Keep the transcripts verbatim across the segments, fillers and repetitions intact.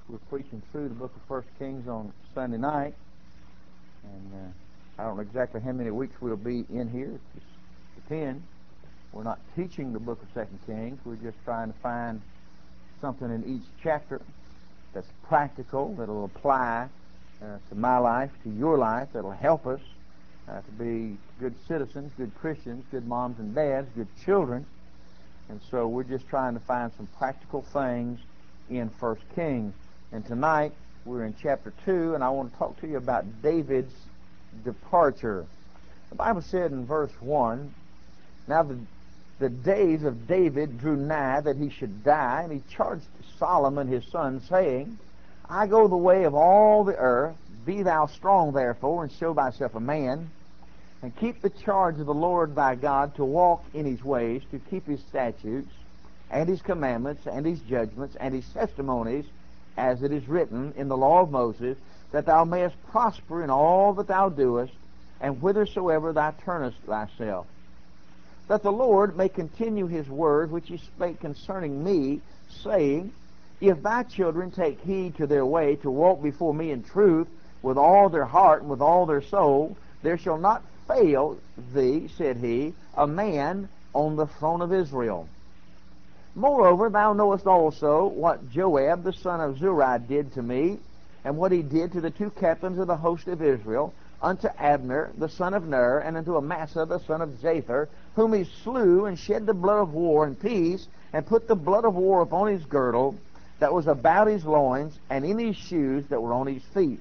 We're preaching through the book of First Kings on Sunday night, and uh, I don't know exactly how many weeks we'll be in here. It just depends. We're not teaching the book of Second Kings. We're just trying to find something in each chapter that's practical, that'll apply uh, to my life, to your life, that'll help us uh, to be good citizens, good Christians, good moms and dads, good children. And so we're just trying to find some practical things in First Kings. And tonight we're in chapter two, and I want to talk to you about David's departure. The Bible said in verse one, Now the, the days of David drew nigh that he should die, and he charged Solomon his son, saying, I go the way of all the earth. Be thou strong therefore, and show thyself a man, and keep the charge of the Lord thy God, to walk in his ways, to keep his statutes, and his commandments, and his judgments, and his testimonies, as it is written in the law of Moses, that thou mayest prosper in all that thou doest, and whithersoever thou turnest thyself. That the Lord may continue his word which he spake concerning me, saying, If thy children take heed to their way, to walk before me in truth, with all their heart and with all their soul, there shall not fail thee, said he, a man on the throne of Israel. Moreover, thou knowest also what Joab the son of Zeruiah did to me, and what he did to the two captains of the host of Israel, unto Abner the son of Ner, and unto Amasa the son of Jether, whom he slew, and shed the blood of war and peace, and put the blood of war upon his girdle that was about his loins, and in his shoes that were on his feet.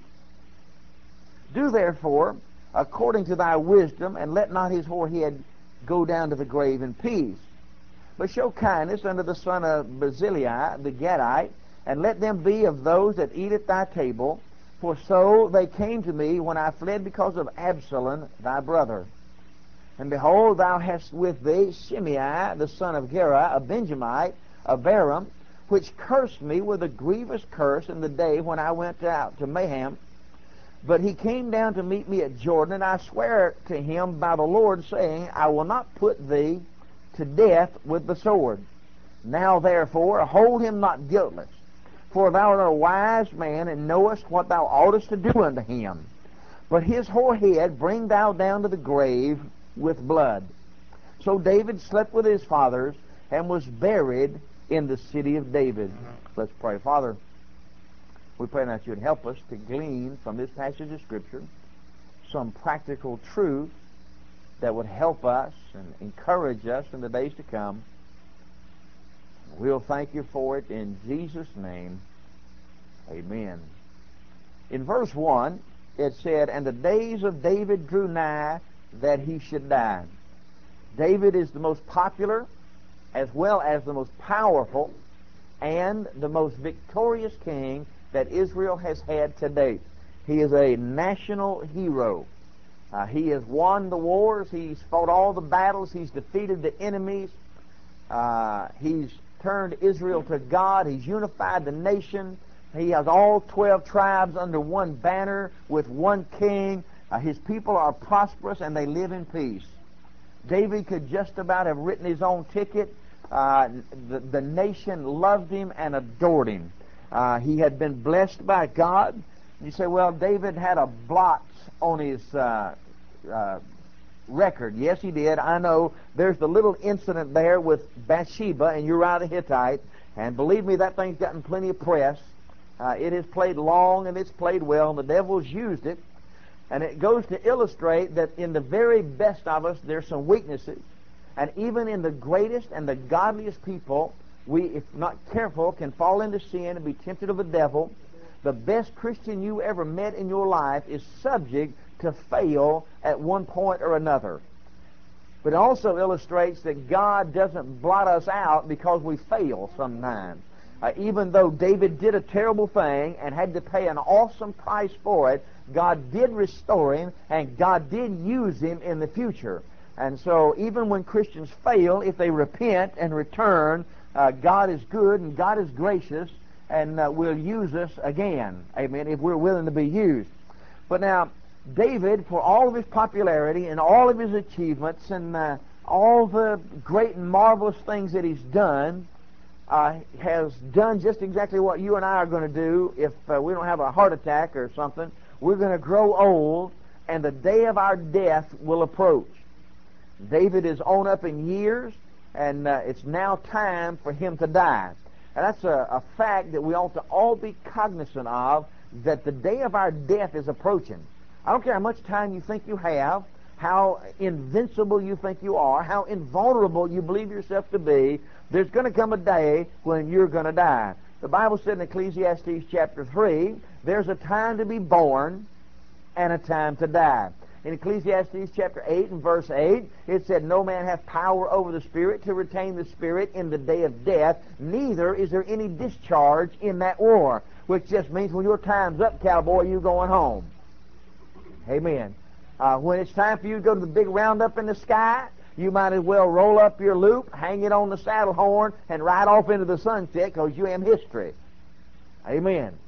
Do therefore according to thy wisdom, and let not his forehead go down to the grave in peace. But show kindness unto the son of Barzillai the Gadite, and let them be of those that eat at thy table, for so they came to me when I fled because of Absalom thy brother. And behold, thou hast with thee Shimei the son of Gera, a Benjamite, of Aram, which cursed me with a grievous curse in the day when I went out to Maham. But he came down to meet me at Jordan, and I swear to him by the Lord, saying, I will not put thee to death with the sword. Now therefore hold him not guiltless, for thou art a wise man, and knowest what thou oughtest to do unto him. But his forehead bring thou down to the grave with blood. So David slept with his fathers, and was buried in the city of David. Let's pray. Father, we pray that you would help us to glean from this passage of Scripture some practical truth that would help us and encourage us in the days to come. We'll thank you for it in Jesus' name. Amen. In verse one, it said, And the days of David drew nigh that he should die. David is the most popular, as well as the most powerful, and the most victorious king that Israel has had to date. He is a national hero. Uh, he has won the wars. He's fought all the battles. He's defeated the enemies. Uh, he's turned Israel to God. He's unified the nation. He has all twelve tribes under one banner with one king. Uh, his people are prosperous, and they live in peace. David could just about have written his own ticket. Uh, the, the nation loved him and adored him. Uh, he had been blessed by God. You say, well, David had a blot on his uh, uh, record. Yes, he did. I know. There's the little incident there with Bathsheba and Uriah the Hittite, and believe me, that thing's gotten plenty of press. Uh, it has played long, and it's played well, and the devil's used it. And it goes to illustrate that in the very best of us, there's some weaknesses. And even in the greatest and the godliest people, we, if not careful, can fall into sin and be tempted of the devil. The best Christian you ever met in your life is subject to fail at one point or another. But it also illustrates that God doesn't blot us out because we fail sometimes. Uh, even though David did a terrible thing and had to pay an awesome price for it, God did restore him, and God did use him in the future. And so even when Christians fail, if they repent and return, uh, God is good and God is gracious, and uh, will use us again. Amen, if we're willing to be used. But now, David, for all of his popularity and all of his achievements and uh, all the great and marvelous things that he's done, uh, has done just exactly what you and I are going to do if uh, we don't have a heart attack or something. We're going to grow old, and the day of our death will approach. David is on up in years, and uh, it's now time for him to die. And that's a, a fact that we ought to all be cognizant of, that the day of our death is approaching. I don't care how much time you think you have, how invincible you think you are, how invulnerable you believe yourself to be, there's going to come a day when you're going to die. The Bible said in Ecclesiastes chapter three, there's a time to be born and a time to die. In Ecclesiastes chapter eight and verse eight, it said, no man hath power over the Spirit to retain the Spirit in the day of death, neither is there any discharge in that war. Which just means when your time's up, cowboy, you going home. Amen. Uh, when it's time for you to go to the big roundup in the sky, you might as well roll up your loop, hang it on the saddle horn, and ride off into the sunset, because you am history. Amen.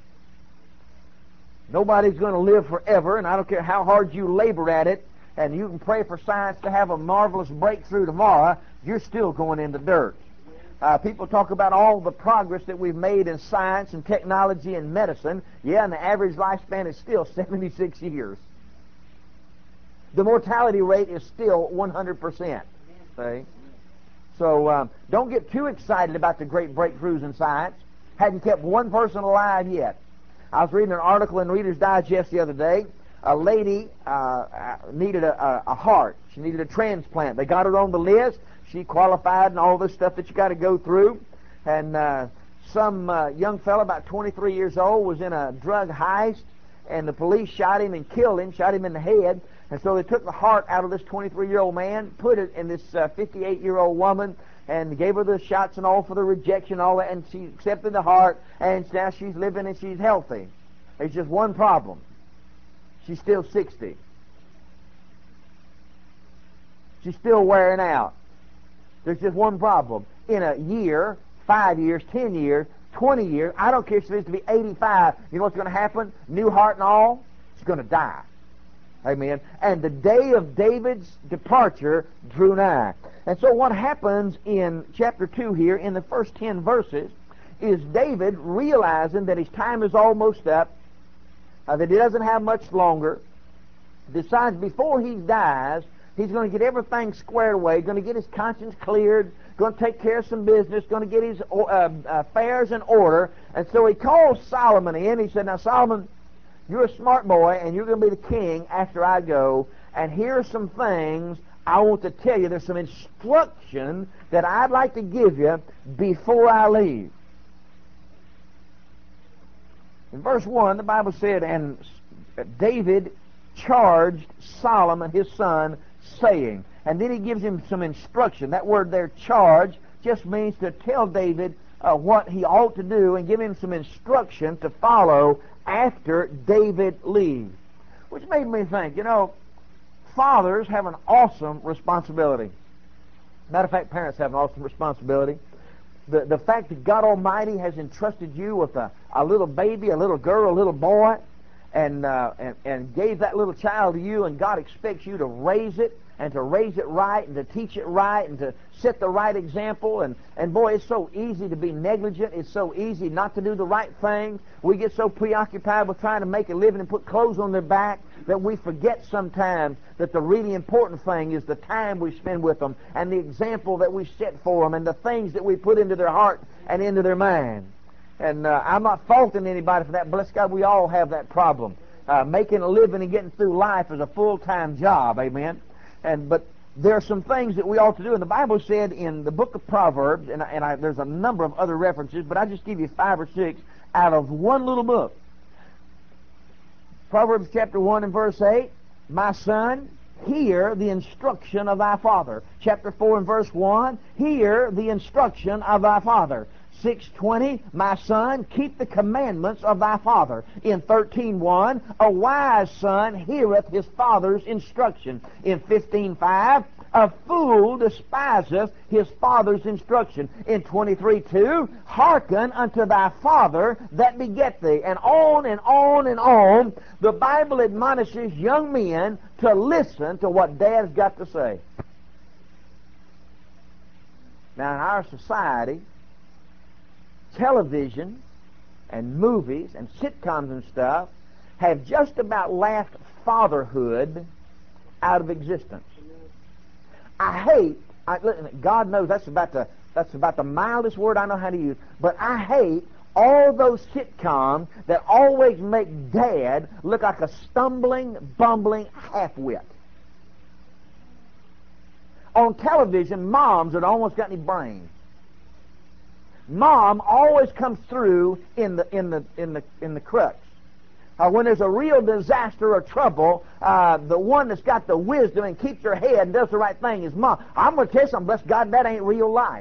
Nobody's going to live forever, and I don't care how hard you labor at it, and you can pray for science to have a marvelous breakthrough tomorrow, you're still going in the dirt. Uh, people talk about all the progress that we've made in science and technology and medicine. Yeah, and the average lifespan is still seventy-six years. The mortality rate is still one hundred percent. See? So um, don't get too excited about the great breakthroughs in science. Hadn't kept one person alive yet. I was reading an article in Reader's Digest the other day. A lady uh, needed a, a, a heart. She needed a transplant. They got her on the list. She qualified and all this stuff that you got to go through. And uh, some uh, young fellow, about twenty-three years old, was in a drug heist, and the police shot him and killed him, shot him in the head. And so they took the heart out of this twenty-three-year-old man, put it in this uh, fifty-eight-year-old woman, and gave her the shots and all for the rejection and all that, and she accepted the heart, and now she's living and she's healthy. There's just one problem. She's still sixty. She's still wearing out. There's just one problem. In a year, five years, ten years, twenty years, I don't care if she lives to be eighty-five, you know what's going to happen? New heart and all, she's going to die. Amen. And the day of David's departure drew nigh. And so what happens in chapter two here, in the first ten verses, is David realizing that his time is almost up, uh, that he doesn't have much longer, decides before he dies, he's going to get everything squared away, going to get his conscience cleared, going to take care of some business, going to get his uh, affairs in order. And so he calls Solomon in. He said, now, Solomon, you're a smart boy, and you're going to be the king after I go, and here are some things I want to tell you. There's some instruction that I'd like to give you before I leave. In verse one, the Bible said, and David charged Solomon his son, saying, and then he gives him some instruction. That word there, charge, just means to tell David uh, what he ought to do and give him some instruction to follow after David leaves. Which made me think, you know, fathers have an awesome responsibility. Matter of fact, parents have an awesome responsibility. The, the fact that God Almighty has entrusted you with a, a little baby, a little girl, a little boy, and, uh, and, and gave that little child to you, and God expects you to raise it, and to raise it right, and to teach it right, and to set the right example. And, and boy, it's so easy to be negligent. It's so easy not to do the right thing. We get so preoccupied with trying to make a living and put clothes on their back that we forget sometimes that the really important thing is the time we spend with them, and the example that we set for them, and the things that we put into their heart and into their mind. And uh, I'm not faulting anybody for that. Bless God, we all have that problem. Uh, making a living and getting through life is a full-time job, amen? And but there are some things that we ought to do. And the Bible said in the book of Proverbs, and, and I, there's a number of other references, but I just give you five or six out of one little book. Proverbs chapter one and verse eight, my son, hear the instruction of thy father. Chapter four and verse one, hear the instruction of thy father. six twenty, my son, keep the commandments of thy father. In thirteen one, a wise son heareth his father's instruction. In fifteen five, a fool despiseth his father's instruction. In twenty-three two, hearken unto thy father that beget thee. And on and on and on, the Bible admonishes young men to listen to what Dad's got to say. Now, in our society, television and movies and sitcoms and stuff have just about laughed fatherhood out of existence. I hate, I, listen, God knows that's about the that's about the mildest word I know how to use, but I hate all those sitcoms that always make Dad look like a stumbling, bumbling half-wit. On television, moms that almost got any brains. Mom always comes through in the in the in the in the crux. Uh, when there's a real disaster or trouble, uh, the one that's got the wisdom and keeps her head and does the right thing is Mom. I'm going to tell you something, bless God, that ain't real life.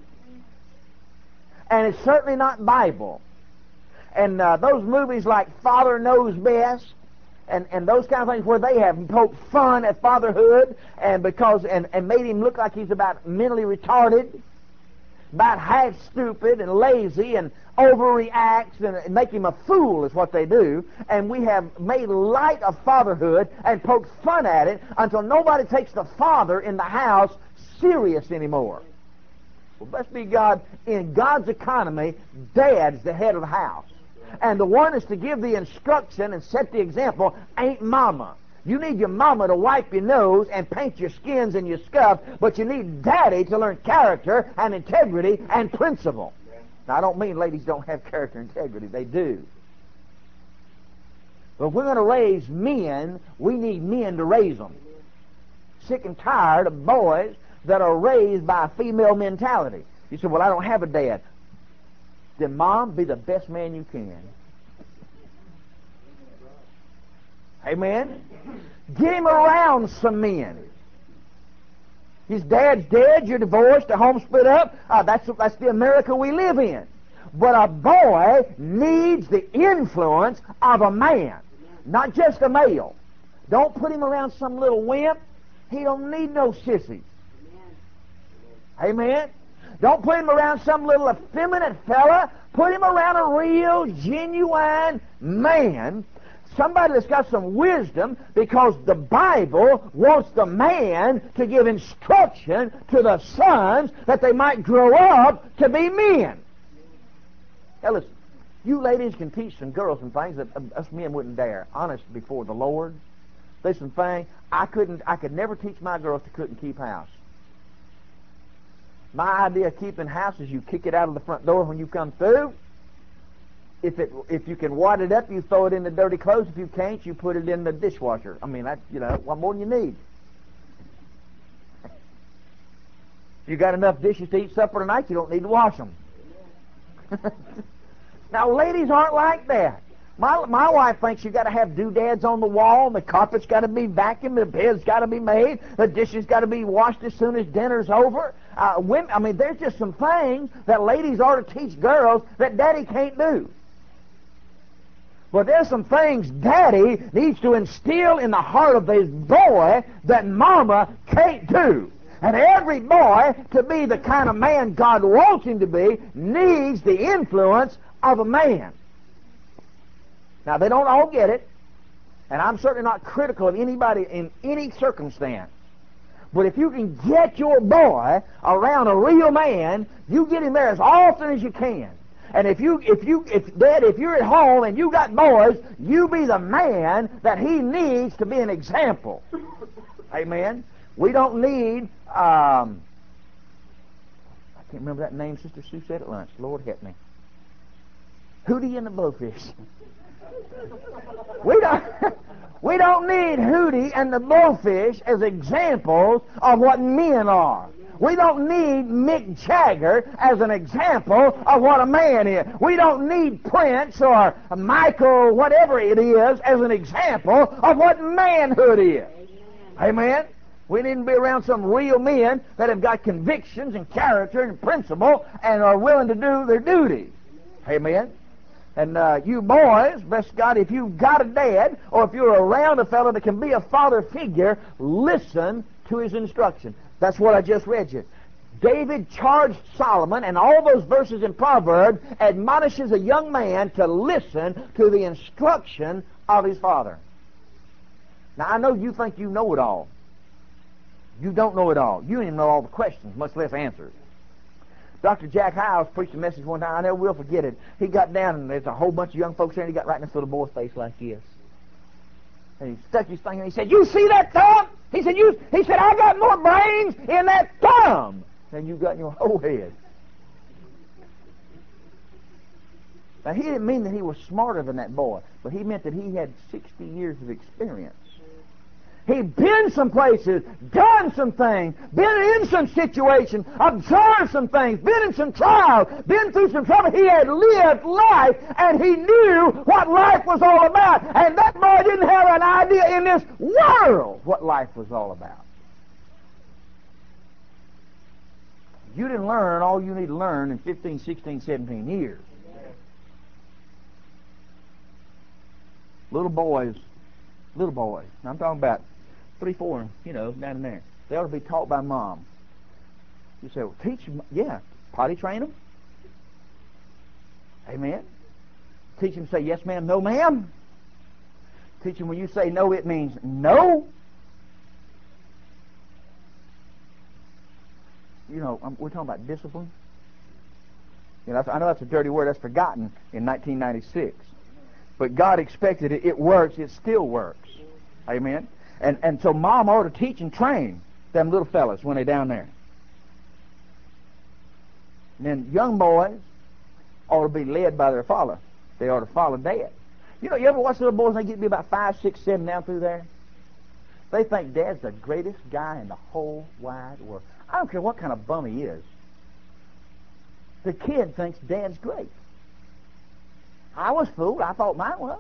And it's certainly not Bible. And uh, those movies like Father Knows Best and, and those kind of things where they have poked fun at fatherhood and because and, and made him look like he's about mentally retarded, about half stupid and lazy and overreacts and make him a fool is what they do. And we have made light of fatherhood and poked fun at it until nobody takes the father in the house serious anymore. Well, blessed be God, in God's economy, Dad's the head of the house. And the one is to give the instruction and set the example ain't Mama. You need your mama to wipe your nose and paint your skins and your scuff, but you need Daddy to learn character and integrity and principle. Now, I don't mean ladies don't have character and integrity. They do. But if we're going to raise men, we need men to raise them. Sick and tired of boys that are raised by a female mentality. You say, well, I don't have a dad. Then, Mom, be the best man you can. Amen? Get him around some men. His dad's dead, you're divorced, the home split up. Uh, that's, that's the America we live in. But a boy needs the influence of a man, not just a male. Don't put him around some little wimp. He don't need no sissies. Amen? Don't put him around some little effeminate fella. Put him around a real, genuine man. Somebody that's got some wisdom, because the Bible wants the man to give instruction to the sons that they might grow up to be men. Now listen, you ladies can teach some girls some things that us men wouldn't dare. Honest before the Lord. There's some things I couldn't, I could never teach my girls to cook and keep house. My idea of keeping house is you kick it out of the front door when you come through. If it if you can wad it up, you throw it in the dirty clothes. If you can't, you put it in the dishwasher. I mean, that's, you know, what more than you need. If you got enough dishes to eat supper tonight, you don't need to wash them. Now, ladies aren't like that. My my wife thinks you got to have doodads on the wall, and the carpet's got to be vacuumed, the bed's got to be made, the dishes got to be washed as soon as dinner's over. Uh, women, I mean, there's just some things that ladies ought to teach girls that Daddy can't do. But there's some things Daddy needs to instill in the heart of his boy that Mama can't do. And every boy, to be the kind of man God wants him to be, needs the influence of a man. Now, they don't all get it, and I'm certainly not critical of anybody in any circumstance. But if you can get your boy around a real man, you get him there as often as you can. And if you, if you, if Dad, if you're at home and you got boys, you be the man that he needs to be an example. Amen. We don't need. Um, I can't remember that name. Sister Sue said at lunch. Lord help me. Hootie and the Blowfish. We don't. We don't need Hootie and the Blowfish as examples of what men are. We don't need Mick Jagger as an example of what a man is. We don't need Prince or Michael, whatever it is, as an example of what manhood is. Amen? We need to be around some real men that have got convictions and character and principle and are willing to do their duty. Amen? And uh, you boys, bless God, if you've got a dad or if you're around a fellow that can be a father figure, listen to his instruction. That's what I just read you. David charged Solomon, and all those verses in Proverbs admonishes a young man to listen to the instruction of his father. Now, I know you think you know it all. You don't know it all. You don't even know all the questions, much less answers. Doctor Jack Hiles preached a message one time. I never will forget it. He got down, and there's a whole bunch of young folks there, and he got right in this little boy's face like this. And he stuck his thing, and he said, "You see that thumb?" He said, "You." He said, "I got more brains in that thumb than you got in your whole head." Now, he didn't mean that he was smarter than that boy, but he meant that he had sixty years of experience. He'd been some places, done some things, been in some situations, observed some things, been in some trials, been through some trouble. He had lived life, and he knew what life was all about. And that boy didn't have an idea in this world what life was all about. You didn't learn all you need to learn in fifteen, sixteen, seventeen years. Little boys, little boys, I'm talking about three, four, you know, down in there. They ought to be taught by mom. You say, well, teach them, yeah, potty train them. Amen. Teach them to say yes, ma'am, no, ma'am. Teach them when you say no, it means no. You know, I'm, we're talking about discipline. You know, I know that's a dirty word. That's forgotten in nineteen ninety-six. But God expected it. It works. It still works. Amen. And and so mom ought to teach and train them little fellas when they're down there. And then young boys ought to be led by their father. They ought to follow dad. You know, you ever watch little boys when they get to be about five, six, seven down through there? They think dad's the greatest guy in the whole wide world. I don't care what kind of bum he is. The kid thinks dad's great. I was fooled. I thought mine was.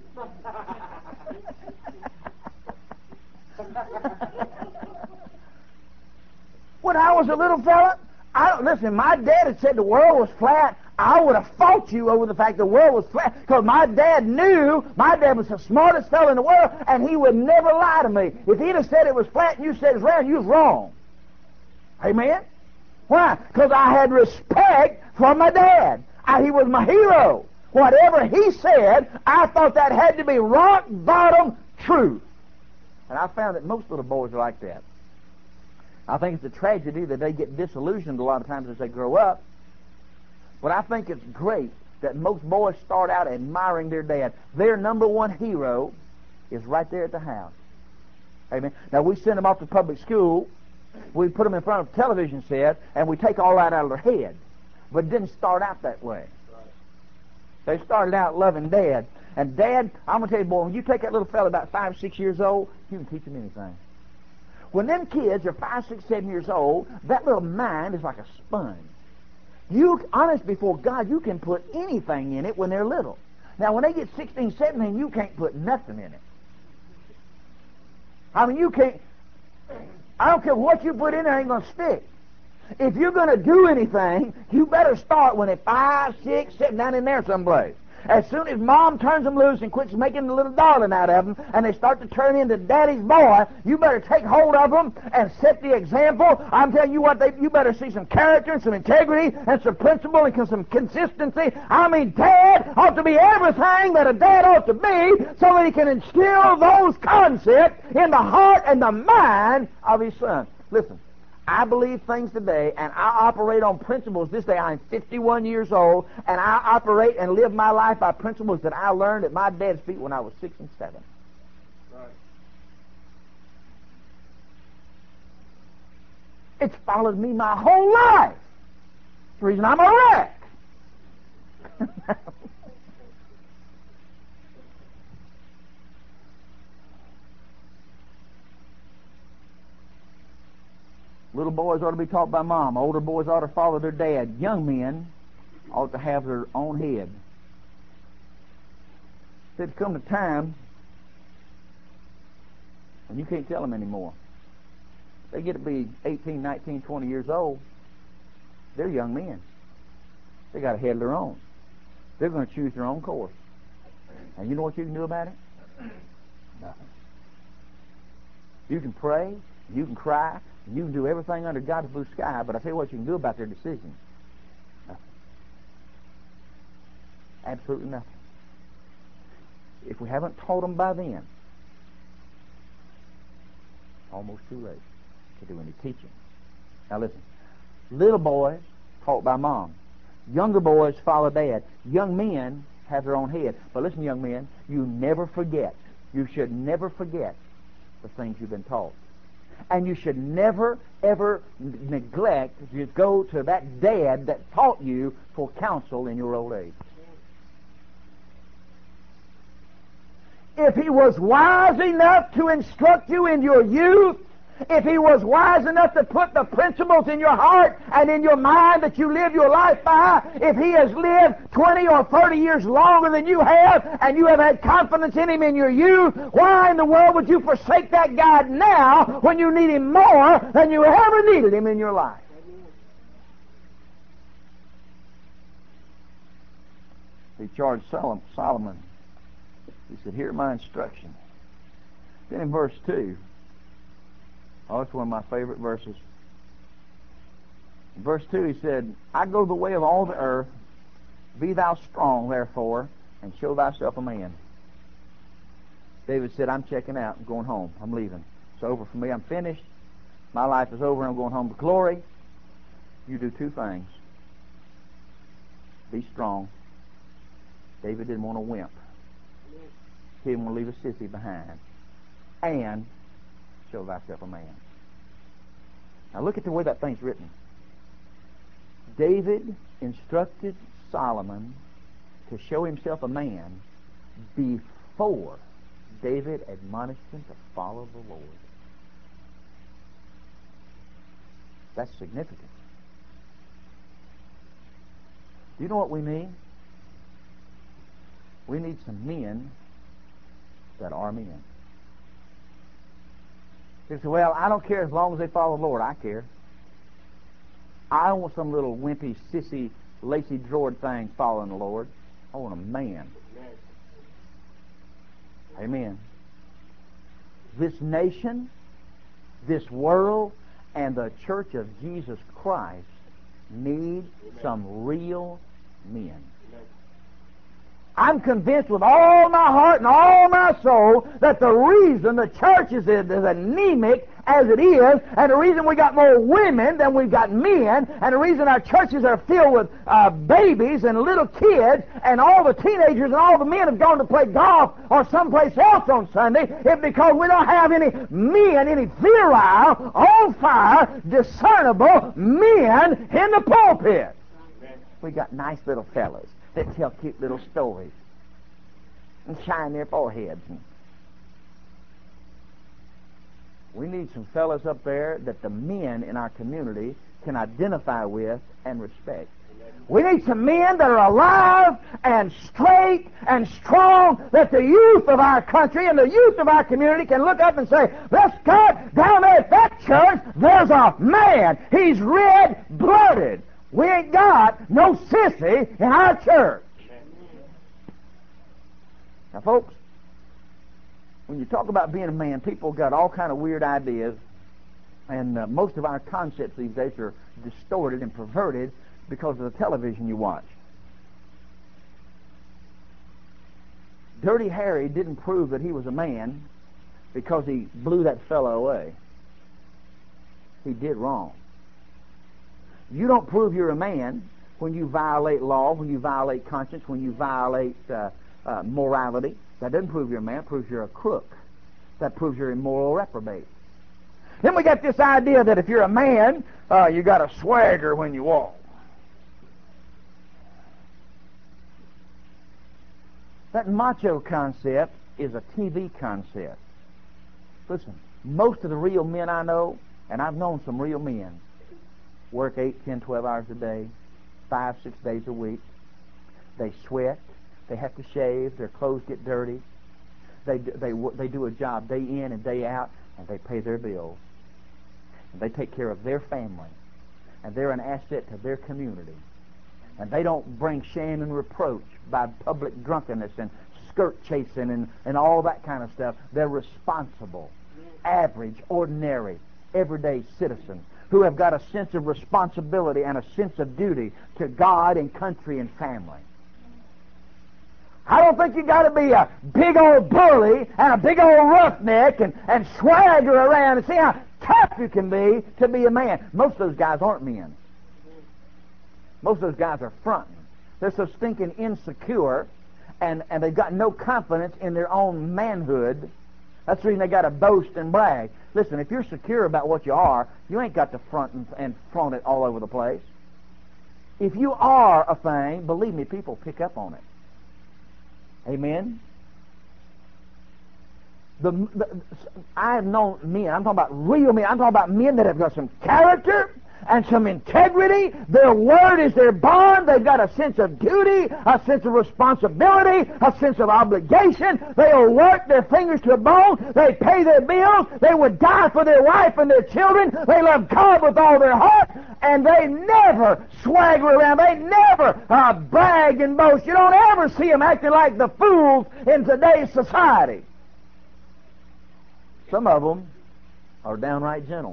When I was a little fella, I don't listen. My dad had said the world was flat. I would have fought you over the fact the world was flat, because my dad knew. My dad was the smartest fellow in the world, and he would never lie to me. If he'd have said it was flat and you said it's round, you was wrong. Amen. Why? Because I had respect for my dad. I, he was my hero. Whatever he said, I thought that had to be rock bottom truth. And I found that most little boys are like that. I think it's a tragedy that they get disillusioned a lot of times as they grow up. But I think it's great that most boys start out admiring their dad. Their number one hero is right there at the house. Amen. Now, we send them off to public school. We put them in front of a television set, and we take all that out of their head. But it didn't start out that way. They started out loving Dad. And Dad, I'm going to tell you, boy, when you take that little fella about five, six years old, you can teach him anything. When them kids are five, six, seven years old, that little mind is like a sponge. You, honest before God, you can put anything in it when they're little. Now, when they get sixteen, seventeen, you can't put nothing in it. I mean, you can't. I don't care what you put in there, ain't going to stick. If you're going to do anything, you better start when they're five, six, seven, down in there someplace. As soon as mom turns them loose and quits making a little darling out of them, and they start to turn into daddy's boy, you better take hold of them and set the example. I'm telling you what, they, you better see some character and some integrity and some principle and some consistency. I mean, dad ought to be everything that a dad ought to be, so that he can instill those concepts in the heart and the mind of his son. Listen. I believe things today, and I operate on principles this day. I'm fifty-one years old, and I operate and live my life by principles that I learned at my dad's feet when I was six and seven. Right. It's followed me my whole life. That's the reason I'm a wreck. Little boys ought to be taught by mom. Older boys ought to follow their dad. Young men ought to have their own head. There'd come a time when you can't tell them anymore. They get to be eighteen, nineteen, twenty years old. They're young men. They got a head of their own. They're going to choose their own course. And you know what you can do about it? Nothing. You can pray, you can cry, you can do everything under God's blue sky, but I tell you what you can do about their decisions. Nothing. Absolutely nothing. If we haven't taught them by then, almost too late to do any teaching. Now listen, little boys taught by mom. Younger boys follow dad. Young men have their own head. But listen, young men, you never forget. You should never forget the things you've been taught. And you should never, ever neglect to go to that dad that taught you for counsel in your old age. If he was wise enough to instruct you in your youth, if he was wise enough to put the principles in your heart and in your mind that you live your life by, if he has lived twenty or thirty years longer than you have, and you have had confidence in him in your youth, why in the world would you forsake that God now when you need him more than you ever needed him in your life? He charged Solomon. He said, "Hear my instruction." Then in verse two, oh, it's one of my favorite verses. In verse two, he said, "I go the way of all the earth. Be thou strong, therefore, and show thyself a man." David said, "I'm checking out. I'm going home. I'm leaving. It's over for me. I'm finished. My life is over. I'm going home to glory. You do two things. Be strong." David didn't want a wimp. He didn't want to leave a sissy behind. And show thyself a man. Now look at the way that thing's written. David instructed Solomon to show himself a man before David admonished him to follow the Lord. That's significant. Do you know what we need? We need some men that are men. He said, "Well, I don't care as long as they follow the Lord." I care. I don't want some little wimpy, sissy, lacy drawered thing following the Lord. I want a man. Amen. This nation, this world, and the church of Jesus Christ need some real men. I'm convinced with all my heart and all my soul that the reason the church is as anemic as it is, and the reason we got more women than we've got men, and the reason our churches are filled with uh, babies and little kids, and all the teenagers and all the men have gone to play golf or someplace else on Sunday, is because we don't have any men, any virile, on fire, discernible men in the pulpit. We got nice little fellas that tell cute little stories and shine their foreheads. We need some fellas up there that the men in our community can identify with and respect. We need some men that are alive and straight and strong, that the youth of our country and the youth of our community can look up and say, "Let's God, down there at that church, there's a man. He's red-blooded. We ain't got no sissy in our church." Now, folks, when you talk about being a man, people got all kind of weird ideas, and uh, most of our concepts these days are distorted and perverted because of the television you watch. Dirty Harry didn't prove that he was a man because he blew that fellow away. He did wrong. You don't prove you're a man when you violate law, when you violate conscience, when you violate uh, uh, morality. That doesn't prove you're a man. It proves you're a crook. That proves you're a moral reprobate. Then we got this idea that if you're a man, uh, you got a swagger when you walk. That macho concept is a T V concept. Listen, most of the real men I know, and I've known some real men, work eight, ten, twelve hours a day, five, six days a week. They sweat. They have to shave. Their clothes get dirty. They they they do a job day in and day out, and they pay their bills. And they take care of their family, and they're an asset to their community. And they don't bring shame and reproach by public drunkenness and skirt chasing and, and all that kind of stuff. They're responsible, average, ordinary, everyday citizens who have got a sense of responsibility and a sense of duty to God and country and family. I don't think you got to be a big old bully and a big old roughneck and, and swagger around and see how tough you can be to be a man. Most of those guys aren't men. Most of those guys are fronting. They're so stinking insecure, and, and they've got no confidence in their own manhood. That's the reason they got to boast and brag. Listen, if you're secure about what you are, you ain't got to front and, and flaunt it all over the place. If you are a thing, believe me, people pick up on it. Amen? The, the, I have known men, I'm talking about real men, I'm talking about men that have got some character and some integrity. Their word is their bond. They've got a sense of duty, a sense of responsibility, a sense of obligation. They'll work their fingers to a bone. They pay their bills. They would die for their wife and their children. They love God with all their heart, and they never swagger around. They never uh, brag and boast. You don't ever see them acting like the fools in today's society. Some of them are downright gentle,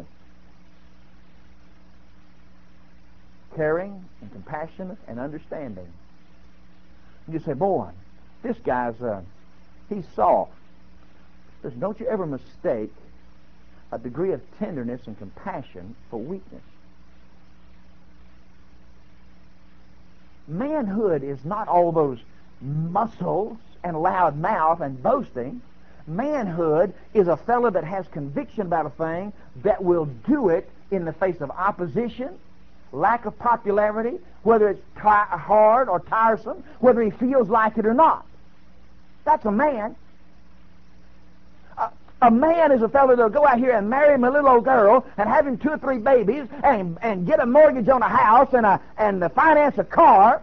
caring and compassionate and understanding. You say, boy, this guy's, uh, he's soft. Listen, don't you ever mistake a degree of tenderness and compassion for weakness. Manhood is not all those muscles and loud mouth and boasting. Manhood is a fellow that has conviction about a thing that will do it in the face of opposition, lack of popularity, whether it's t- hard or tiresome, whether he feels like it or not. That's a man. A, a man is a fellow that'll go out here and marry him a little old girl and have him two or three babies and, and get a mortgage on a house and, a, and finance a car,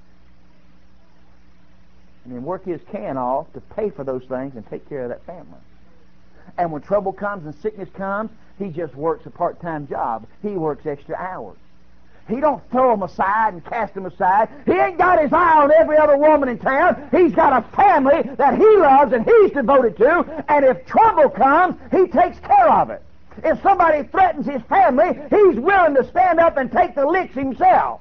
and then work his can off to pay for those things and take care of that family. And when trouble comes and sickness comes, he just works a part-time job. He works extra hours. He don't throw them aside and cast them aside. He ain't got his eye on every other woman in town. He's got a family that he loves and he's devoted to, and if trouble comes, he takes care of it. If somebody threatens his family, he's willing to stand up and take the licks himself.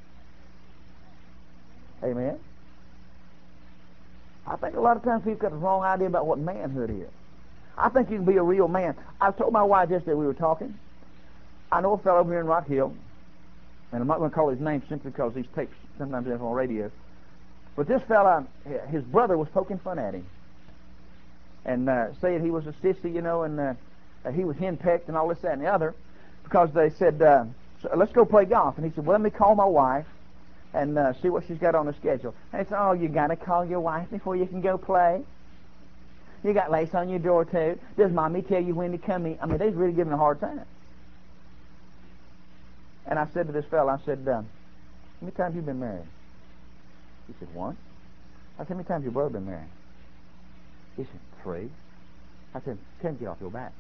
Amen? I think a lot of times people got the wrong idea about what manhood is. I think you can be a real man. I told my wife yesterday we were talking. I know a fellow over here in Rock Hill, and I'm not going to call his name simply because these tapes sometimes have on radio. But this fella, his brother was poking fun at him and uh, saying he was a sissy, you know, and uh, he was henpecked and all this, that, and the other, because they said, uh, so let's go play golf. And he said, well, let me call my wife and uh, see what she's got on the schedule. And he said, oh, you got to call your wife before you can go play? You got lace on your door, too? Does Mommy tell you when to come in? I mean, they was really giving a hard time. And I said to this fellow, I said, uh, how many times have you been married? He said, one. I said, how many times your brother been married? He said, three. I said, tell him to get off your back.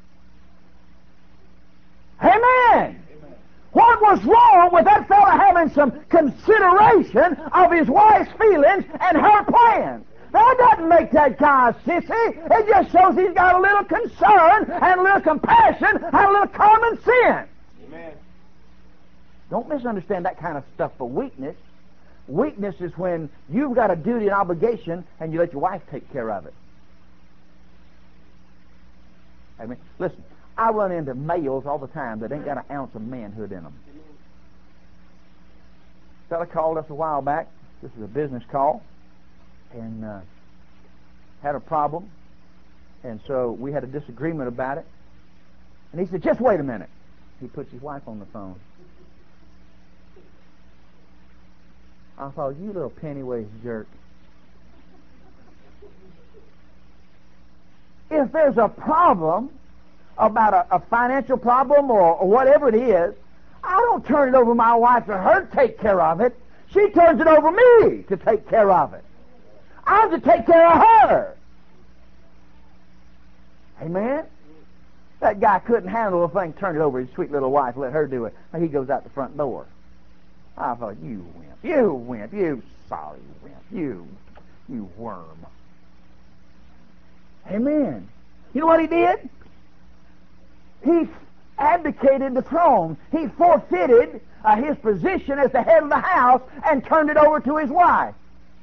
Amen! Amen. What was wrong with that fellow having some consideration of his wife's feelings and her plans? That doesn't make that guy a sissy. It just shows he's got a little concern and a little compassion and a little common sense. Amen. Don't misunderstand that kind of stuff for weakness. Weakness is when you've got a duty and obligation and you let your wife take care of it. I mean, listen, I run into males all the time that ain't got an ounce of manhood in them. A fella called us a while back. This is a business call. And uh, had a problem. And so we had a disagreement about it. And he said, just wait a minute. He puts his wife on the phone. I thought, you little penny-waist jerk. If there's a problem about a, a financial problem or, or whatever it is, I don't turn it over to my wife and her to take care of it. She turns it over me to take care of it. I'm to take care of her. Amen? That guy couldn't handle a thing, turned it over to his sweet little wife, let her do it. And he goes out the front door. I thought, you wimp, you wimp, you sorry wimp, you, you worm. Amen. You know what he did? He abdicated the throne. He forfeited uh, his position as the head of the house and turned it over to his wife.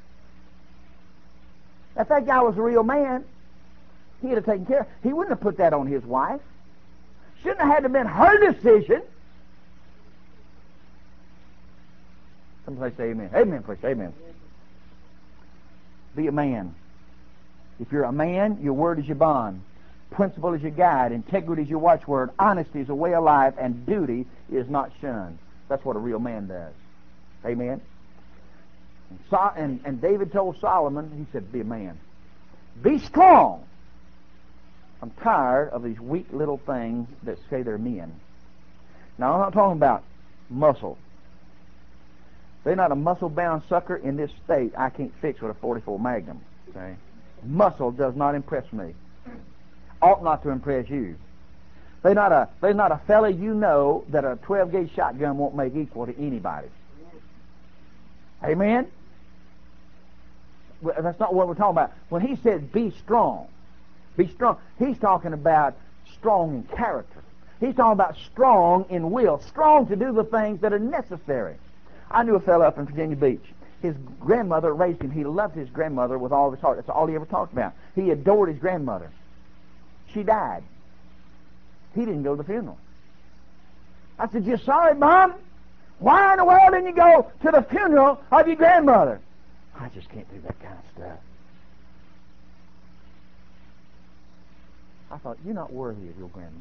If that guy was a real man, he'd have taken care of it. He wouldn't have put that on his wife. Shouldn't have had to have been her decision. Somebody say amen. Amen, please. Amen. Be a man. If you're a man, your word is your bond. Principle is your guide. Integrity is your watchword. Honesty is a way of life. And duty is not shunned. That's what a real man does. Amen. And, so, and, and David told Solomon, he said, be a man. Be strong. I'm tired of these weak little things that say they're men. Now, I'm not talking about muscle. They're not a muscle-bound sucker in this state I can't fix with a forty-four Magnum. Okay? Muscle does not impress me. Ought not to impress you. They're not a, they're not a fella you know that a twelve gauge shotgun won't make equal to anybody. Amen? Well, that's not what we're talking about. When he said be strong, be strong, he's talking about strong in character. He's talking about strong in will, strong to do the things that are necessary. I knew a fellow up in Virginia Beach. His grandmother raised him. He loved his grandmother with all of his heart. That's all he ever talked about. He adored his grandmother. She died. He didn't go to the funeral. I said, you're sorry, Mom? Why in the world didn't you go to the funeral of your grandmother? I just can't do that kind of stuff. I thought, you're not worthy of your grandmother.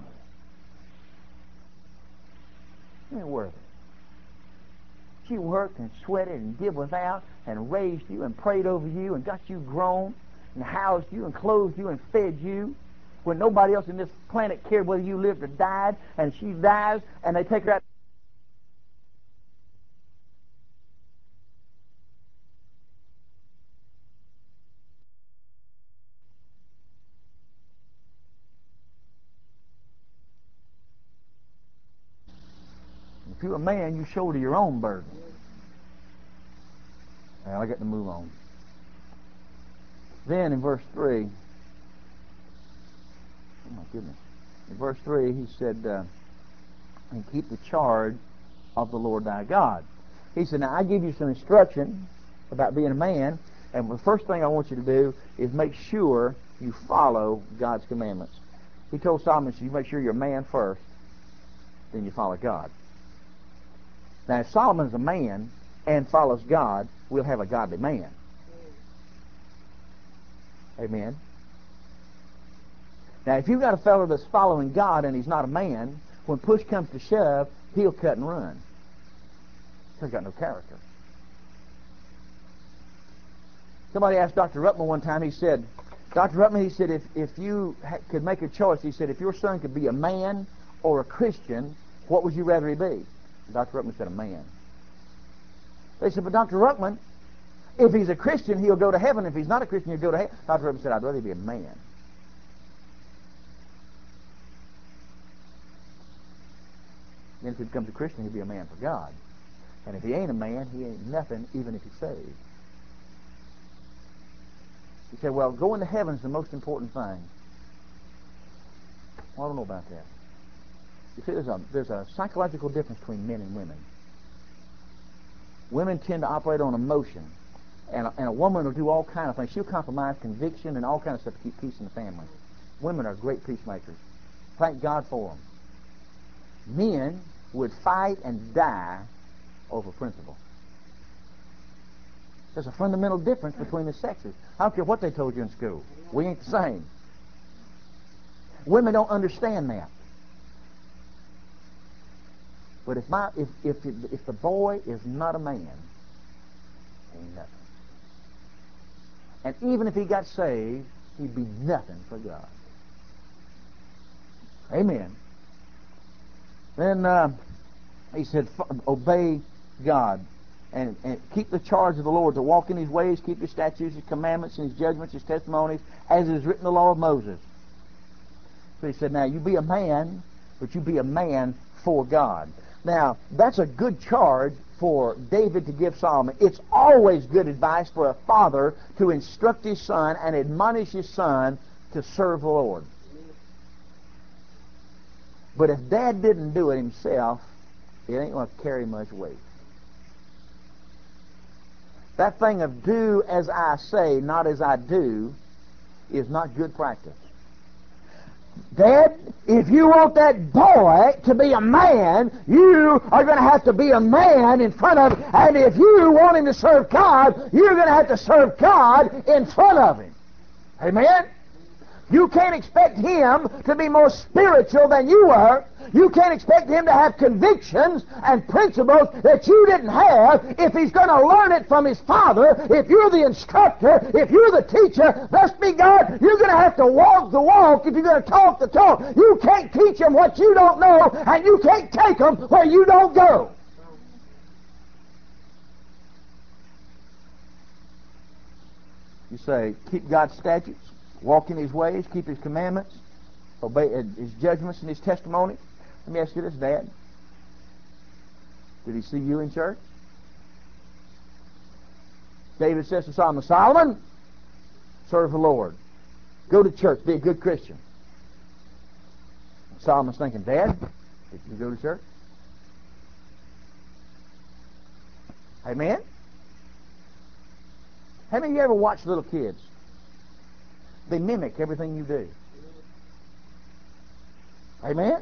You ain't worthy. She worked and sweated and did without and raised you and prayed over you and got you grown and housed you and clothed you and fed you when nobody else in this planet cared whether you lived or died, and she dies and they take her out. If you're a man, you shoulder your own burden. Well, I got to move on. Then in verse three, oh my goodness. In verse three, he said, uh, and keep the charge of the Lord thy God. He said, now I give you some instruction about being a man, and the first thing I want you to do is make sure you follow God's commandments. He told Solomon, so you make sure you're a man first, then you follow God. Now, if Solomon's a man and follows God, we'll have a godly man. Amen. Now, if you've got a fellow that's following God and he's not a man, when push comes to shove, he'll cut and run. He's got no character. Somebody asked Doctor Ruttman one time, he said, Doctor Ruttman, he said, if, if you ha- could make a choice, he said, if your son could be a man or a Christian, what would you rather he be? Doctor Ruttman said, a man. They said, but Doctor Ruttman, if he's a Christian, he'll go to heaven. If he's not a Christian, he'll go to hell. Doctor Ruttman said, I'd rather he be a man. Then if he becomes a Christian, he'll be a man for God. And if he ain't a man, he ain't nothing, even if he's saved. He said, well, going to heaven is the most important thing. Well, I don't know about that. You see, there's a, there's a psychological difference between men and women. Women tend to operate on emotion. And a, and a woman will do all kinds of things. She'll compromise conviction and all kinds of stuff to keep peace in the family. Women are great peacemakers. Thank God for them. Men would fight and die over principle. There's a fundamental difference between the sexes. I don't care what they told you in school. We ain't the same. Women don't understand that. But if my if if if the boy is not a man, ain't nothing. And even if he got saved, he'd be nothing for God. Amen. Then uh, he said, obey God and, and keep the charge of the Lord, to walk in his ways, keep his statutes, his commandments, and his judgments, his testimonies, as is written in the law of Moses. So he said, now you be a man, but you be a man for God. Now, that's a good charge for David to give Solomon. It's always good advice for a father to instruct his son and admonish his son to serve the Lord. But if Dad didn't do it himself, it ain't going to carry much weight. That thing of do as I say, not as I do, is not good practice. Dad, if you want that boy to be a man, you are going to have to be a man in front of him. And if you want him to serve God, you're going to have to serve God in front of him. Amen? You can't expect him to be more spiritual than you are. You can't expect him to have convictions and principles that you didn't have if he's going to learn it from his father. If you're the instructor, if you're the teacher, thus be God, you're going to have to walk the walk if you're going to talk the talk. You can't teach him what you don't know, and you can't take him where you don't go. You say, keep God's statutes, walk in his ways, keep his commandments, obey his judgments and his testimony. Let me ask you this, Dad. Did he see you in church? David says to Solomon, Solomon, serve the Lord. Go to church. Be a good Christian. And Solomon's thinking, Dad, did you go to church? Amen? How many of you ever watch little kids? They mimic everything you do. Amen?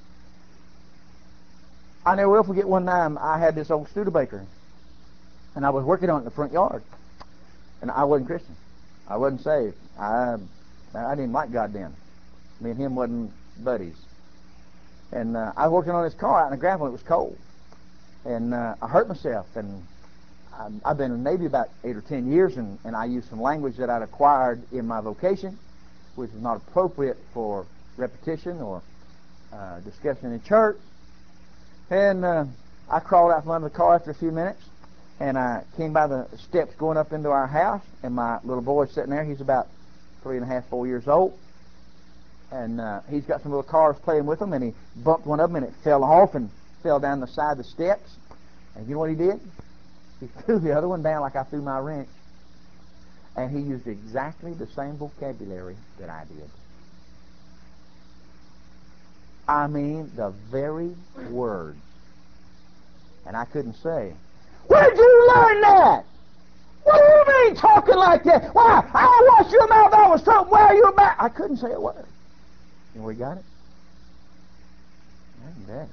I never will forget one time I had this old Studebaker, and I was working on it in the front yard, and I wasn't Christian. I wasn't saved. I I didn't like God then. Me and him wasn't buddies. And uh, I was working on this car out in the gravel, and it was cold. And uh, I hurt myself, and I, I've been in the Navy about eight or ten years, and, and I used some language that I'd acquired in my vocation, which was not appropriate for repetition or uh, discussion in church. And uh, I crawled out from under the car after a few minutes, and I came by the steps going up into our house, and my little boy's sitting there. He's about three and a half, four years old, and uh, he's got some little cars playing with him, and he bumped one of them, and it fell off and fell down the side of the steps. And you know what he did? He threw the other one down like I threw my wrench, and he used exactly the same vocabulary that I did. I mean, the very words. And I couldn't say, where'd you learn that? What do you mean talking like that? Why, I watched your mouth, I was told where you back. I couldn't say a word. You know where he got it? I bet.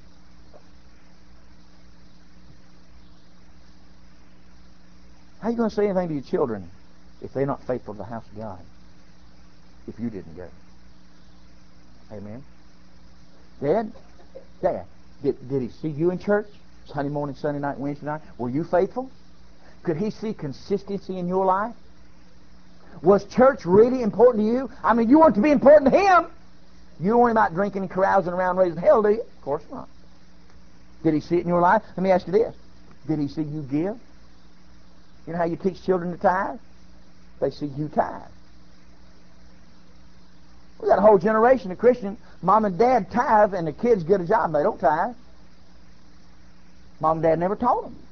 How are you going to say anything to your children if they're not faithful to the house of God? If you didn't go. Amen. Dad, Dad, did, did he see you in church? Sunday morning, Sunday night, Wednesday night? Were you faithful? Could he see consistency in your life? Was church really important to you? I mean, you want it to be important to him. You don't worry about drinking and carousing around raising hell, do you? Of course not. Did he see it in your life? Let me ask you this. Did he see you give? You know how you teach children to tithe? They see you tithe. We got a whole generation of Christians. Mom and Dad tithe, and the kids get a job. They don't tithe. Mom and Dad never taught them.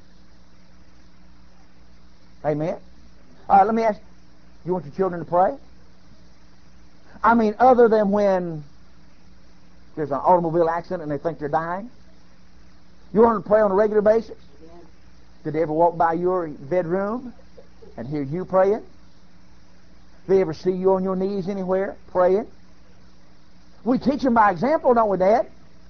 Amen. All right, let me ask you, you want your children to pray? I mean, other than when there's an automobile accident and they think they're dying? You want them to pray on a regular basis? Did they ever walk by your bedroom and hear you praying? Did they ever see you on your knees anywhere praying? We teach them by example, don't we, Dad?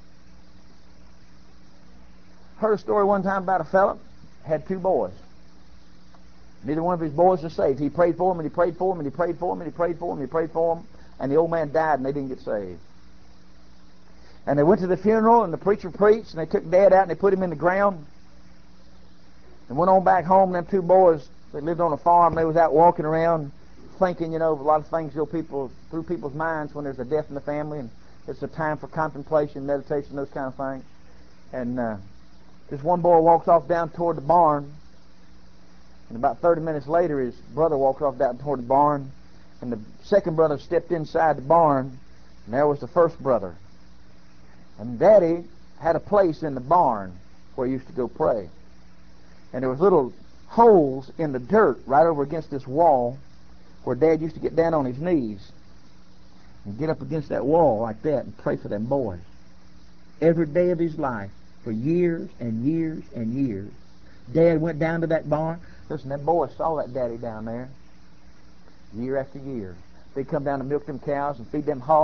Heard a story one time about a fella had two boys. Neither one of his boys was saved. He prayed for them, and he prayed for them, and he prayed for them, and he prayed for them, and he prayed for them, and the old man died, and they didn't get saved. And they went to the funeral, and the preacher preached, and they took Dad out, and they put him in the ground, and went on back home. And them two boys, they lived on a farm. They was out walking around, thinking, you know, a lot of things go people through people's minds when there's a death in the family, and it's a time for contemplation, meditation, those kind of things. And uh, this one boy walks off down toward the barn, and about thirty minutes later, his brother walks off down toward the barn, and the second brother stepped inside the barn, and there was the first brother. And Daddy had a place in the barn where he used to go pray. And there was little holes in the dirt right over against this wall where Dad used to get down on his knees and get up against that wall like that and pray for them boys. Every day of his life, for years and years and years, Dad went down to that barn. Listen, them boys saw that Daddy down there year after year. They'd come down to milk them cows and feed them hogs.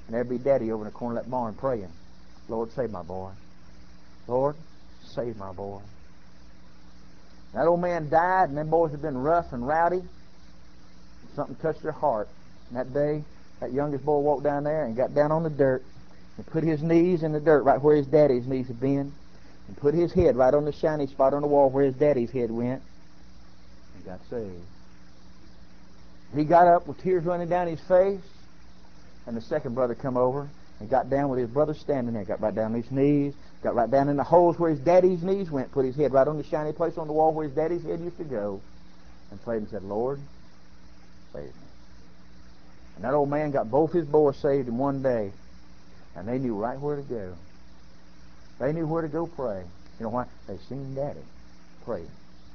And there'd be Daddy over in the corner of that barn praying, Lord, save my boy. Lord, save my boy. That old man died, and them boys had been rough and rowdy. Something touched their heart. And that day, that youngest boy walked down there and got down on the dirt and put his knees in the dirt right where his daddy's knees had been, and put his head right on the shiny spot on the wall where his daddy's head went, and got saved. He got up with tears running down his face, and the second brother come over and got down with his brother standing there, got right down on his knees, got right down in the holes where his daddy's knees went, put his head right on the shiny place on the wall where his daddy's head used to go, and prayed and said, Lord, save me. And that old man got both his boys saved in one day, and they knew right where to go. They knew where to go pray. You know why? They seen Daddy praying.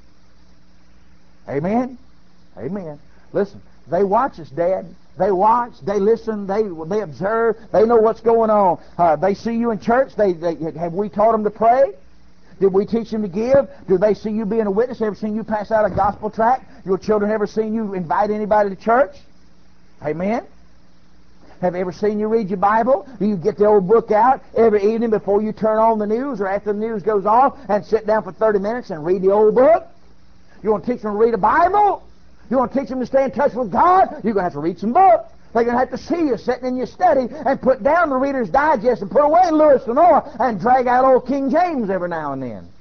Amen? Amen. Listen, they watch us, Dad. They watch, they listen, they they observe, they know what's going on. Uh, they see you in church. They, they have we taught them to pray? Did we teach them to give? Do they see you being a witness? Ever seen you pass out a gospel tract? Your children ever seen you invite anybody to church? Amen? Have they ever seen you read your Bible? Do you get the old book out every evening before you turn on the news or after the news goes off and sit down for thirty minutes and read the old book? You want to teach them to read a Bible? You want to teach them to stay in touch with God? You're going to have to read some books. They're going to have to see you sitting in your study and put down the Reader's Digest and put away Lewis and Orr and drag out old King James every now and then.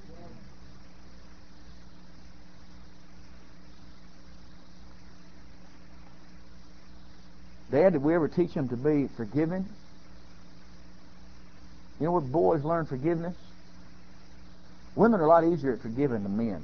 Dad, did we ever teach them to be forgiving? You know where boys learn forgiveness? Women are a lot easier at forgiving than men.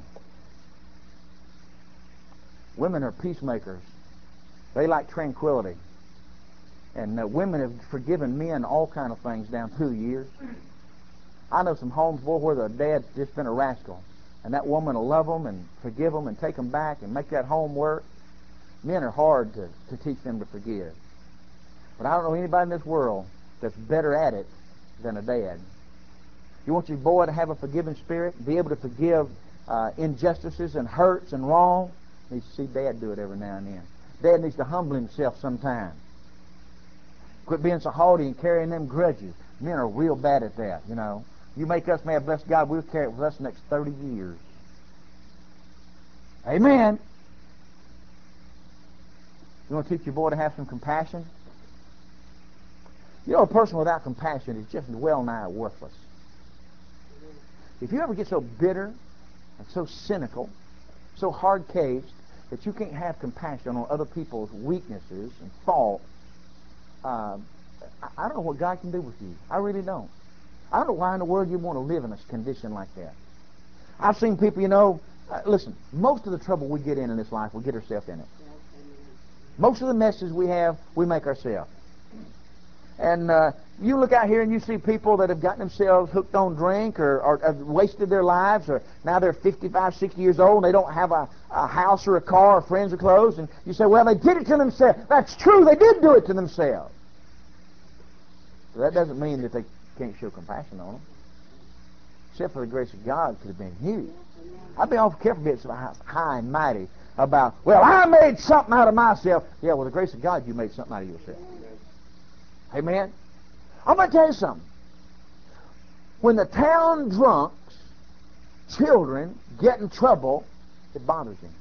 Women are peacemakers. They like tranquility. And uh, women have forgiven men all kind of things down through the years. I know some homes, boy, where the dad's just been a rascal. And that woman will love them and forgive them and take them back and make that home work. Men are hard to, to teach them to forgive. But I don't know anybody in this world that's better at it than a dad. You want your boy to have a forgiving spirit, be able to forgive uh, injustices and hurts and wrong? You need to see Dad do it every now and then. Dad needs to humble himself sometime. Quit being so haughty and carrying them grudges. Men are real bad at that, you know. You make us mad, bless God, we'll carry it with us the next thirty years. Amen. You want to teach your boy to have some compassion? You know, a person without compassion is just well nigh worthless. If you ever get so bitter and so cynical, so hard-cased, that you can't have compassion on other people's weaknesses and faults, uh, I don't know what God can do with you. I really don't. I don't know why in the world you want to live in a condition like that. I've seen people, you know, uh, listen, most of the trouble we get in in this life, we get ourselves in it. Most of the messes we have, we make ourselves. And uh, you look out here and you see people that have gotten themselves hooked on drink or, or have wasted their lives, or now they're fifty-five, sixty years old and they don't have a, a house or a car or friends or clothes, and you say, well, they did it to themselves. That's true, they did do it to themselves. But that doesn't mean that they can't show compassion on them. Except for the grace of God could have been huge. I've been awful careful being so high and mighty about, well, I made something out of myself. Yeah, well, the grace of God, you made something out of yourself. Amen? I'm going to tell you something. When the town drunks, children get in trouble, it bothers him.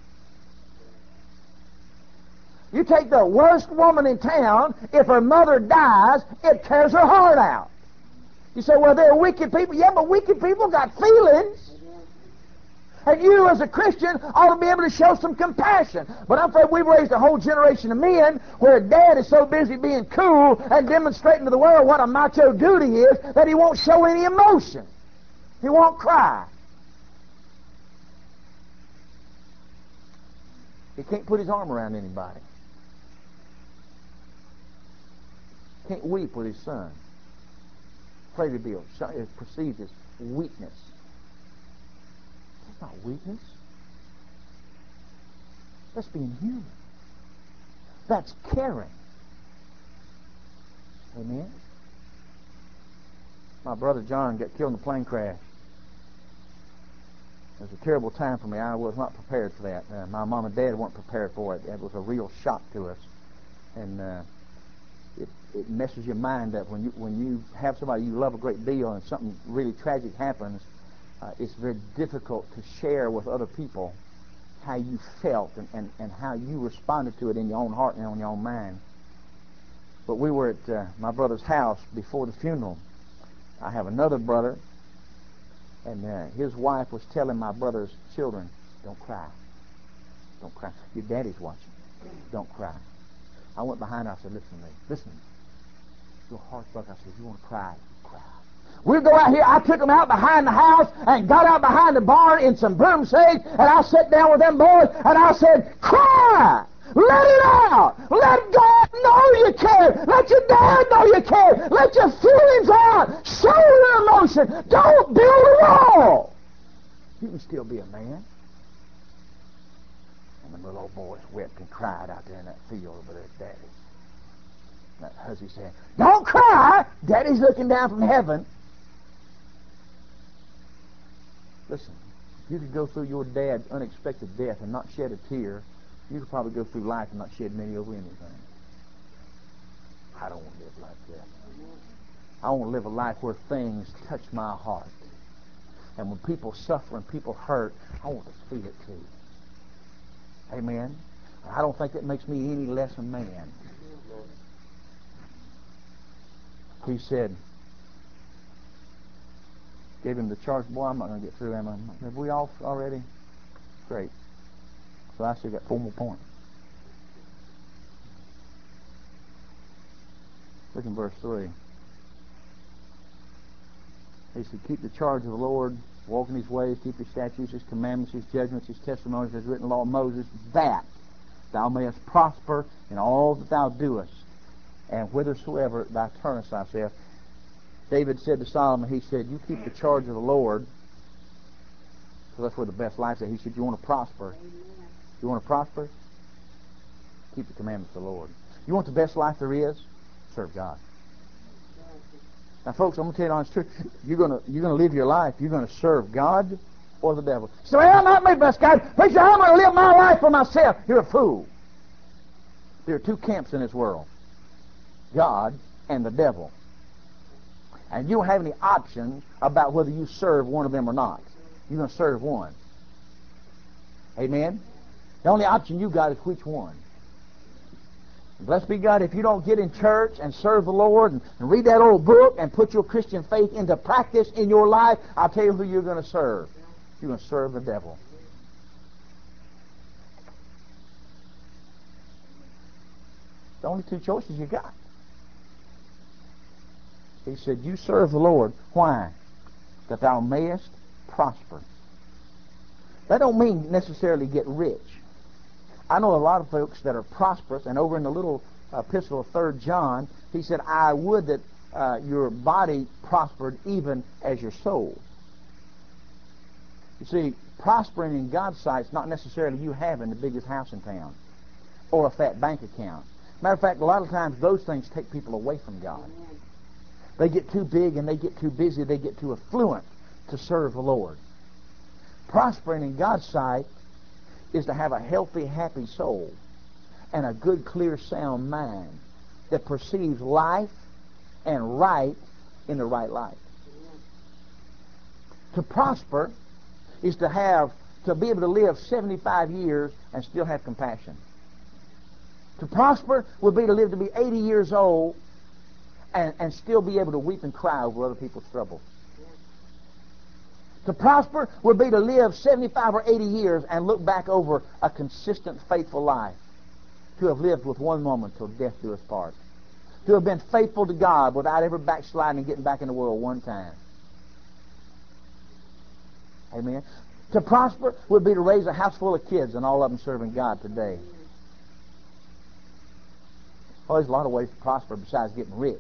You take the worst woman in town, if her mother dies, it tears her heart out. You say, well, they're wicked people. Yeah, but wicked people got feelings. And you, as a Christian, ought to be able to show some compassion. But I'm afraid we've raised a whole generation of men where Dad is so busy being cool and demonstrating to the world what a macho duty is that he won't show any emotion. He won't cry. He can't put his arm around anybody. Can't weep with his son. Afraid to be perceived as weakness. That's not weakness. That's being human. That's caring. Amen? My brother John got killed in a plane crash. It was a terrible time for me. I was not prepared for that. Uh, my mom and dad weren't prepared for it. It was a real shock to us. And uh, it, it messes your mind up. When you when you have somebody you love a great deal and something really tragic happens, uh, it's very difficult to share with other people how you felt and, and, and how you responded to it in your own heart and on your own mind. But we were at uh, my brother's house before the funeral. I have another brother, and uh, his wife was telling my brother's children, don't cry. Don't cry. Your daddy's watching. Don't cry. I went behind her. I said, listen to me. Listen to me. Your heart's broken. I said, you want to cry? You cry. We'll go out here. I took them out behind the house and got out behind the barn in some broom sage, and I sat down with them boys, and I said, cry! Let it out! Let God know you care! Let your dad know you care! Let your feelings out! Show your emotion! Don't build a wall! You can still be a man. And the little old boys wept and cried out there in that field over their daddy. That hussy said, don't cry! Daddy's looking down from heaven. Listen, if you could go through your dad's unexpected death and not shed a tear, you could probably go through life and not shed many over anything. I don't want to live like that. I want to live a life where things touch my heart. And when people suffer and people hurt, I want to feel it too. Amen? I don't think that makes me any less a man. He said, gave him the charge. Boy, I'm not going to get through, am I? Have we off already? Great. So I still got four more points. Look in verse three. He said, keep the charge of the Lord, walk in his ways, keep his statutes, his commandments, his judgments, his testimonies, his written law of Moses, that thou mayest prosper in all that thou doest, and whithersoever thou turnest thyself. David said to Solomon, he said, you keep the charge of the Lord, because that's where the best life is. He said, you want to prosper. You want to prosper? Keep the commandments of the Lord. You want the best life there is? Serve God. Now, folks, I'm going to tell you the honest truth. You're going to you're going to live your life. You're going to serve God or the devil. So, I'm not my best God. Preacher, I'm going to live my life for myself. You're a fool. There are two camps in this world. God and the devil. And you don't have any options about whether you serve one of them or not. You're going to serve one. Amen? The only option you got is which one. Blessed be God, if you don't get in church and serve the Lord and, and read that old book and put your Christian faith into practice in your life, I'll tell you who you're going to serve. You're going to serve the devil. The only two choices you got. He said, you serve the Lord. Why? That thou mayest prosper. That don't mean necessarily get rich. I know a lot of folks that are prosperous, and over in the little epistle of Third John, he said, I would that uh, your body prospered even as your soul. You see, prospering in God's sight is not necessarily you having the biggest house in town or a fat bank account. Matter of fact, a lot of times those things take people away from God. They get too big and they get too busy, they get too affluent to serve the Lord. Prospering in God's sight is to have a healthy, happy soul and a good, clear, sound mind that perceives life and right in the right light. To prosper is to have, to be able to live seventy-five years and still have compassion. To prosper would be to live to be eighty years old and, and still be able to weep and cry over other people's troubles. To prosper would be to live seventy-five or eighty years and look back over a consistent, faithful life. To have lived with one moment till death do us part. To have been faithful to God without ever backsliding and getting back in the world one time. Amen. To prosper would be to raise a house full of kids and all of them serving God today. Well, there's a lot of ways to prosper besides getting rich.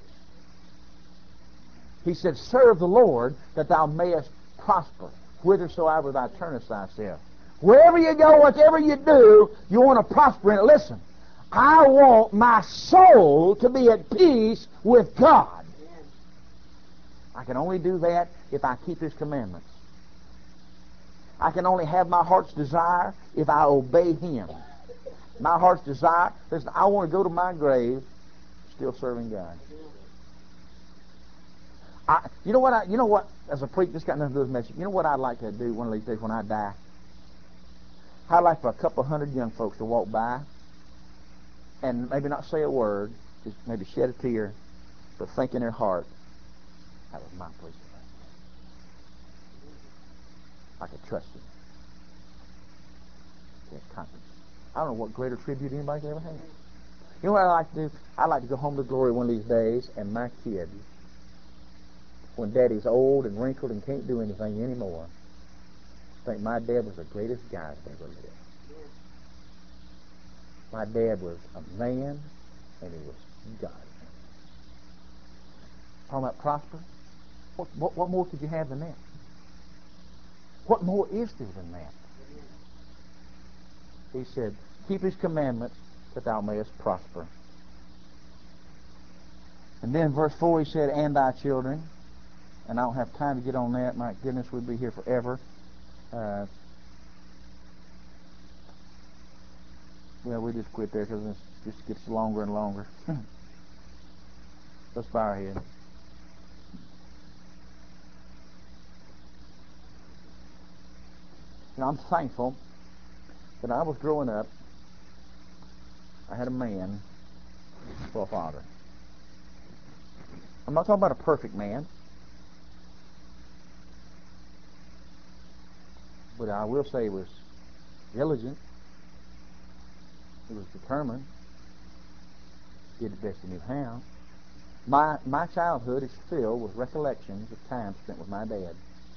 He said, serve the Lord that thou mayest prosper, whithersoever thou turnest thyself. Wherever you go, whatever you do, you want to prosper in it. Listen, I want my soul to be at peace with God. I can only do that if I keep His commandments. I can only have my heart's desire if I obey Him. My heart's desire, listen, I want to go to my grave still serving God. I, you know what? I, you know what? As a preacher, this got nothing to do with message. You know what I'd like to do one of these days when I die? I'd like for a couple of hundred young folks to walk by and maybe not say a word, just maybe shed a tear, but think in their heart, that was my preacher. I could trust him. I don't know what greater tribute anybody's ever had. You know what I like to do? I like to go home to glory one of these days, and my kids, when Daddy's old and wrinkled and can't do anything anymore, think my dad was the greatest guy that ever lived. My dad was a man, and he was God. Talking about prosper, what, what, what more could you have than that? What more is there than that? He said, keep his commandments that thou mayest prosper. And then verse four he said, and thy children. And I don't have time to get on that. My goodness, we'd be here forever. Uh, well, we just quit there because it just gets longer and longer. Let's bow our head. You know, I'm thankful that I was growing up, I had a man for a father. I'm not talking about a perfect man, but I will say he was diligent, he was determined, did the best he knew how. My, my childhood is filled with recollections of time spent with my dad.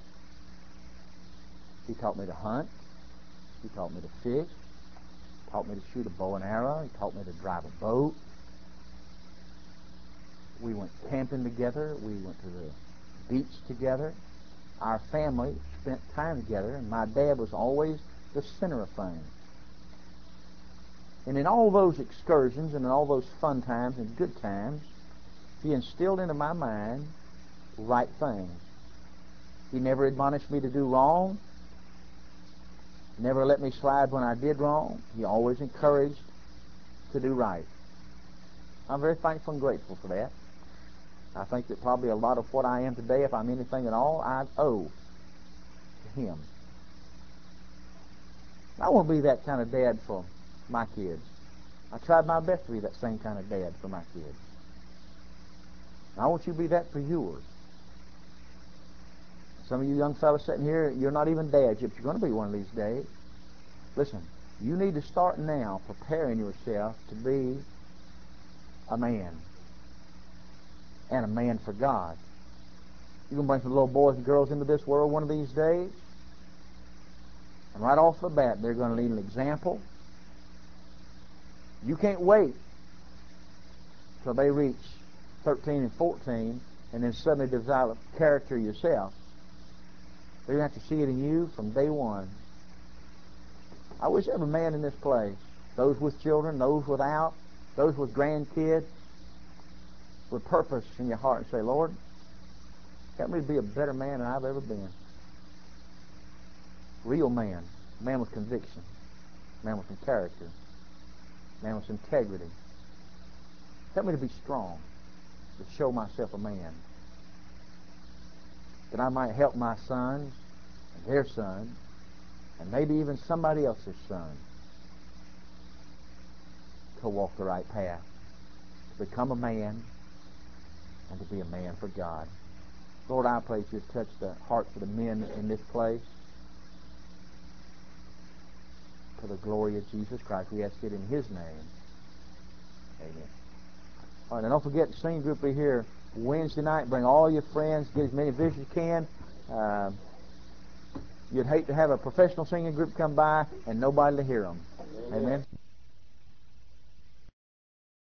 He taught me to hunt, he taught me to fish, he taught me to shoot a bow and arrow, he taught me to drive a boat. We went camping together, we went to the beach together. Our family spent time together, and my dad was always the center of things. And in all those excursions and in all those fun times and good times, he instilled into my mind right things. He never admonished me to do wrong, never let me slide when I did wrong. He always encouraged to do right. I'm very thankful and grateful for that. I think that probably a lot of what I am today, if I'm anything at all, I owe to him. I want to be that kind of dad for my kids. I tried my best to be that same kind of dad for my kids. I want you to be that for yours. Some of you young fellas sitting here, you're not even dads yet, but you're going to be one of these days. Listen, you need to start now preparing yourself to be a man. And a man for God. You're going to bring some little boys and girls into this world one of these days, and right off the bat, they're going to need an example. You can't wait till they reach thirteen and fourteen and then suddenly develop character yourself. They're going to have to see it in you from day one. I wish every man in this place, those with children, those without, those with grandkids, with purpose in your heart and say, Lord, help me to be a better man than I've ever been. Real man. Man with conviction. Man with some character. Man with integrity. Help me to be strong. To show myself a man. That I might help my sons and their sons and maybe even somebody else's son to walk the right path. To become a man and to be a man for God. Lord, I pray that you touch the hearts of the men in this place. For the glory of Jesus Christ, we ask it in his name. Amen. All right, now don't forget the singing group will be here Wednesday night. Bring all your friends, get as many visitors as you can. Uh, you'd hate to have a professional singing group come by and nobody to hear them. Amen. Amen.